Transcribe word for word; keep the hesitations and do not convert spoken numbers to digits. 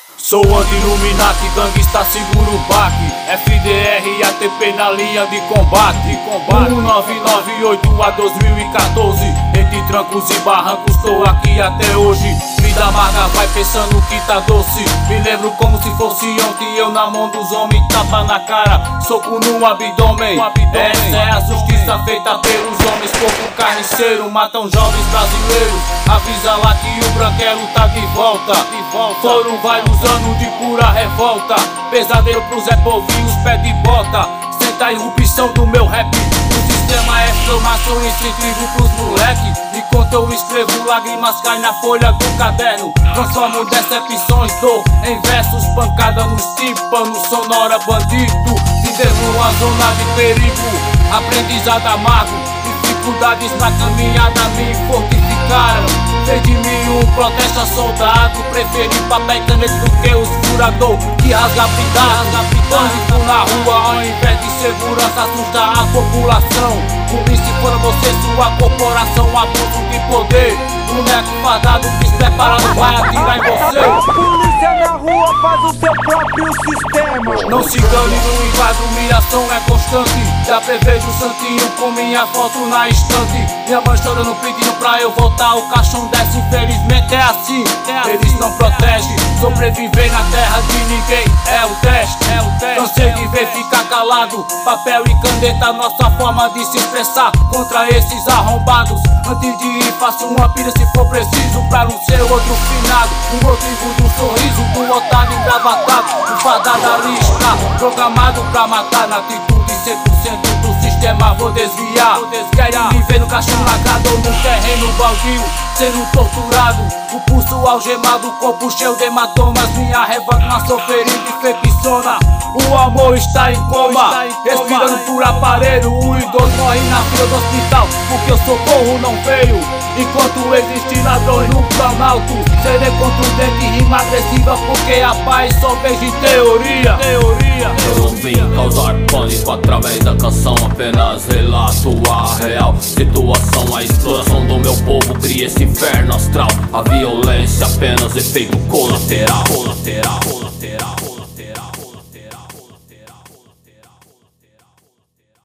Sou anti-Illuminati, gangsta, seguro o baque. F D R e A T P na linha de combate. um nove nove oito a dois mil e quatorze. Entre trancos e barrancos, tô aqui até hoje. Vida amarga, vai pensando que tá doce. Me lembro como se fosse ontem, eu na mão dos homens, tapa na cara, soco no abdômen. Essa é a justiça feita pelos homens. Pouco carniceiro, matam jovens brasileiros. Avisa lá que o branquelo tá de volta. Foram vários anos de pura revolta. Pesadelo pros Zé Povinhos, pé de bota. Senta a irrupção do meu rap. O sistema é exclamação e incentivo pros moleque. Enquanto eu escrevo, lágrimas caem na folha do caderno. Transformo decepções, dor em versos. Pancada nos tímpanos, sonora bandido. Vivendo uma zona de perigo, aprendizado amargo. Dificuldades na caminhada me fortificaram. Fez de mim um protesto soldado. Preferi papel e caneta do que os furador que rasga blindados. Pânico na rua ao invés de segurança, assusta a população. Cumprir se for você, sua corporação, abuso de poder. Boneco fardado, despreparado, vai atirar em você. A polícia na rua faz o seu próprio sistema. Não se engane no invado, humilhação é constante. Já prevejo o santinho com minha foto na estante. Minha mãe chorando pedindo pra eu voltar, o caixão desce, infelizmente é assim. Eles não protegem, sobreviver na terra de ninguém é o teste. Cansei de ver ficar calado, papel e caneta, nossa forma de se expressar contra esses arrombados. Antes de ir faço uma pilha se for preciso, pra não ser outro finado. O motivo do sorriso do otário engravatado, o fadado da lista, programado pra matar. Na atitude cem por cento do sistema vou desviar. Querem me ver no caixão lagado ou no terreno baldio, sendo torturado, o pulso algemado, o corpo cheio de hematomas. Minha revolta na sou ferida e feiçona. O amor está em coma, respirando por aparelho. O idoso morre na fila do hospital porque o socorro não veio. Enquanto existir ladrões no planalto, serei contundente e rima agressiva, porque a paz só vejo em teoria. teoria. Eu não vim causar pânico através da canção, apenas relato a real situação. A exploração do meu povo cria esse inferno astral. A violência apenas efeito colateral. colateral.